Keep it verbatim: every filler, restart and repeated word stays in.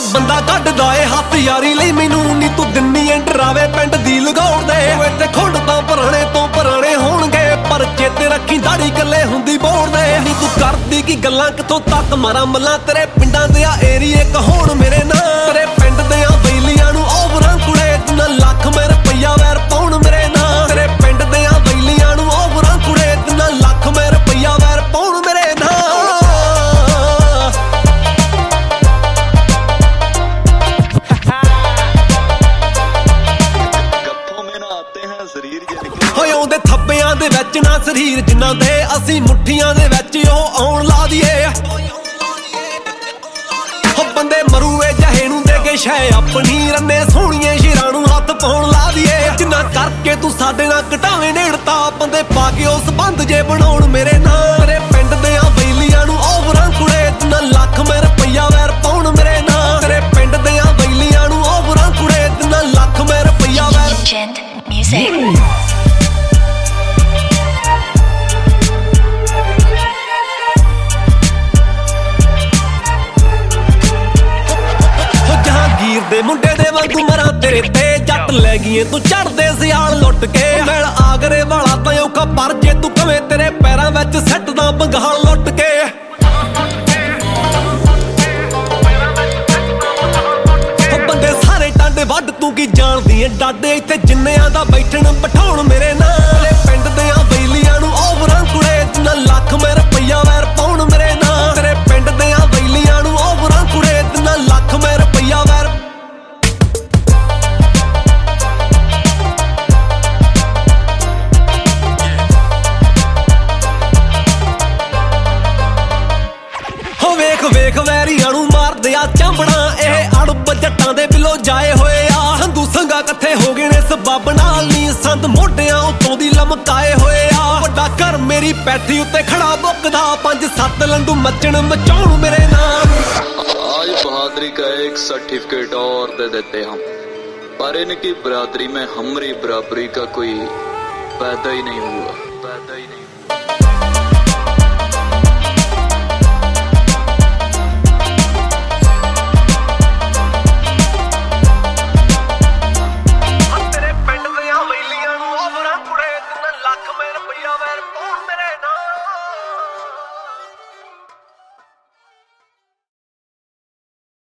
ਬੰਦਾ ਕੱਢਦਾ ਏ ਹੱਥ ਯਾਰੀ ਲਈ ਮੈਨੂੰ ਨੀ ਤੂੰ ਦਿੰਨੀ ਐ ਡਰਾਵੇ ਪਿੰਡ ਦੀ ਲਗਾਉਣ ਦੇ ਇੱਥੇ ਖੁੰਡ ਤਾਂ ਪੁਰਾਣੇ ਤੋਂ ਪੁਰਾਣੇ ਹੋਣਗੇ ਪਰ ਚੇਤੇ ਰੱਖੀ ਦਾੜੀ ਕੱਲੇ ਹੁੰਦੀ ਬੋੜ ਦੇ ਨੀ ਤੂੰ ਕਰਦੀ ਕੀ ਗੱਲਾਂ ਕਿੱਥੋਂ ਤੱਕ ਮਾਰਾਂ ਮੱਲਾਂ ਤੇਰੇ ਪਿੰਡਾਂ ਦੇ ਆ ਏਰੀਏ ਕਹਾਉਣ ਮੇਰੇ ਨਾਂ ਤੇਰੇ ਪਿੰਡ ਦੇ ਆ ਬੈਲੀਆਂ ਨੂੰ ਓਵਰਾਂ ਕੁੜੇ ਤਿੰਨ ਲੱਖ ਮੈਂ ਰੁਪਈਆ ਵੈਰ ਪਾਉਣ ਮੇਰੇ ਨਾਂ ਤੇਰੇ ਪਿੰਡ ਦੇ ਆ ਬੈਲੀਆਂ ਨੂੰ ਓਵਰਾਂ ਕੁੜੇ ਤਿੰਨ ਲੱਖ ਮੈਂ ਰੁਪਈਆ ਵੈਰ ਪਾਉਣ ਮੇਰੇ ਨਾਂ ਹੋਏ ਉਹਦੇ ਥੱਬਿਆਂ ਦੇ ਵਿੱਚ ਨਾ ਸਰੀਰ ਜਿਨ੍ਹਾਂ ਦੇ ਅਸੀਂ ਮੁੱਠੀਆਂ ਦੇ ਵਿੱਚ ਉਹ ਆਉਣ ਲਾ ਦੀਏ ਹੋ ਬੰਦੇ ਮਰੂਏ ਜਹੇ ਨੂੰ ਦੇ ਕੇ ਸ਼ੈ ਆਪਣੀ ਰੰਨੇ ਸੋਹਣੀਏ ਸ਼ੇਰਾਂ ਨੂੰ ਹੱਥ ਪਾਉਣ ਲਾ ਦੀਏ ਜਿੰਨਾ ਕਰਕੇ ਤੂੰ ਸਾਡੇ ਨਾਲ ਘਟਾਵੇਂ ਨੇੜਤਾ ਬੰਦੇ ਪਾ ਕੇ ਉਸ ਬੰਦ ਜੇ ਬਣਾਉਣ ਮੇਰੇ ਨਾਂ ਤੇਰੇ ਪਿੰਡ ਦੇ ਆ ਬੈਲੀਆਂ ਨੂੰ ਓਵਰਾਂ ਕੁੜੇ ਤਿੰਨ ਲੱਖ ਮੈਂ ਰੁਪਈਆ ਵੈਰ ਪਾਉਣ ਮੇਰੇ ਨਾਂ ਤੇਰੇ ਪਿੰਡ ਦੇ ਆ ਬੈਲੀਆਂ ਨੂੰ ਓਵਰਾਂ ਕੁੜੇ ਤਿੰਨ ਲੱਖ ਮੈਂ ਰੁਪਈਆ ਵੈਰ Music ਦੇ ਮੁੰਡੇ ਦੇ ਵਾਂਗੂ ਮਰਾਂ ਤੇਰੇ ਤੇ ਜੱਟ ਲੈ ਗਈਏ ਤੂੰ ਚੜਦੇ ਸਿਆਲ ਲੁੱਟ ਕੇ ਮੈਲ ਆਗਰੇ ਵਾਲਾ ਤਾਂ ਔਖਾ ਪਰ ਜੇ ਤੂੰ ਕਵੇਂ ਤੇਰੇ ਪੈਰਾਂ ਵਿੱਚ ਸੱਟਦਾ ਬੰਗਾਲ ਲੁੱਟ ਕੇ ਬੰਦੇ ਸਾਰੇ ਟਾਂਡੇ ਵੱਢ ਤੂੰ ਕੀ ਜਾਣਦੀ ਏ ਡਾਡੇ ਇੱਥੇ ਜਿੰਨਿਆਂ ਦਾ ਬੈਠਣ ਬਿਠਾਉਣ ਮੇਰੇ ਨਾਲ ਪਿੰਡ ਦੇ ਆ ਬੈਲੀਆਂ ਨੂੰ ਓਵਰਾਂ ਕੁੜੇ ਤਿੰਨ ਲੱਖ ਮੈਂ ਰੁਪਈਆ ਵੈਰ ਪਾਉਣ ਮੇਰੇ ਨਾਲ ਤੇਰੇ ਪਿੰਡ ਦੇ ਆ ਬੈਲੀਆਂ ਨੂੰ ਓਵਰਾਂ ਕੁੜੇ ਤਿੰਨ ਲੱਖ ਮੈਂ ਰੁਪਈਆ ਵੈਰ ਵੇਖ ਵੇਖ ਵੈਰੀਆਂ ਨੂੰ ਮਾਰਦੇ ਆ ਚਾਂਬਣਾ ਇਹ ਅੜਬ ਜੱਟਾਂ ਦੇ ਬਿੱਲੋ ਜਾਏ ਹੋਏ ਆ ਸੰਧੂ ਸੰਗਾ ਇਕੱਠੇ ਹੋ ਗਏ ਨੇ ਸਬੱਬ ਨਾਲ ਨੀ ਸੰਦ ਮੋਢਿਆਂ ਉੱਤੋਂ ਦੀ ਲਮਕਾਏ ਹੋਏ ਆ ਵੱਡਾ ਘਰ ਮੇਰੀ ਪੈਠੀ ਉੱਤੇ ਖੜਾ ਬੁੱਕਦਾ ਪੰਜ ਸੱਤ ਲੰਡੂ ਮੱਚਣ ਮਚਾਉਣ ਮੇਰੇ ਨਾਮ आज बहादुरी का एक सर्टिफिकेट और दे देते हम पर इनकी बरादरी में हमारी बराबरी का कोई पैदा ही नहीं हुआ।